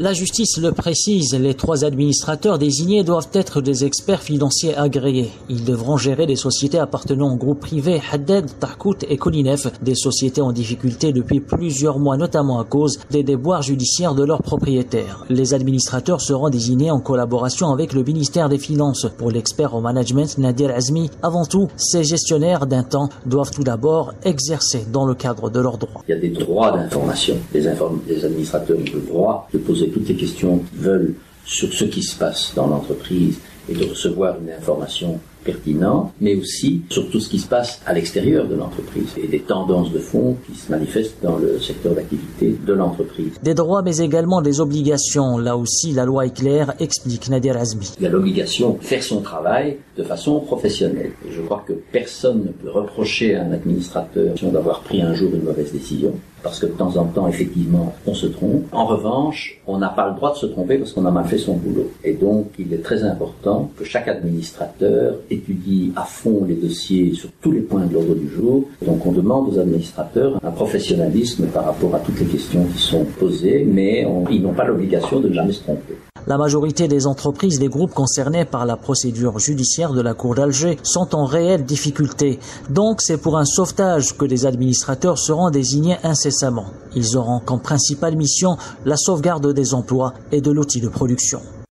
La justice le précise, les 3 administrateurs désignés doivent être des experts financiers agréés. Ils devront gérer des sociétés appartenant au groupe privé Haddad, Tahkout et Kolinef, des sociétés en difficulté depuis plusieurs mois, notamment à cause des déboires judiciaires de leurs propriétaires. Les administrateurs seront désignés en collaboration avec le ministère des Finances. Pour l'expert au management Nadir Azmi, avant tout, ces gestionnaires d'un temps doivent tout d'abord exercer dans le cadre de leurs droits. Il y a des droits d'information. Les administrateurs ont le droit de poser toutes les questions qu'ils veulent sur ce qui se passe dans l'entreprise et de recevoir une information pertinente, mais aussi sur tout ce qui se passe à l'extérieur de l'entreprise et des tendances de fond qui se manifestent dans le secteur d'activité de l'entreprise. Des droits mais également des obligations. Là aussi, la loi est claire, explique Nadir Azmi. Il y a l'obligation de faire son travail de façon professionnelle. Et je crois que personne ne peut reprocher à un administrateur d'avoir pris un jour une mauvaise décision, parce que de temps en temps, effectivement, on se trompe. En revanche, on n'a pas le droit de se tromper parce qu'on a mal fait son boulot. Et donc, il est très important que chaque administrateur étudie à fond les dossiers sur tous les points de l'ordre du jour. Donc, on demande aux administrateurs un professionnalisme par rapport à toutes les questions qui sont posées, mais ils n'ont pas l'obligation de ne jamais se tromper. La majorité des entreprises des groupes concernés par la procédure judiciaire de la Cour d'Alger sont en réelle difficulté. Donc, c'est pour un sauvetage que les administrateurs seront désignés incessamment. Ils auront comme principale mission la sauvegarde des emplois et de l'outil de production.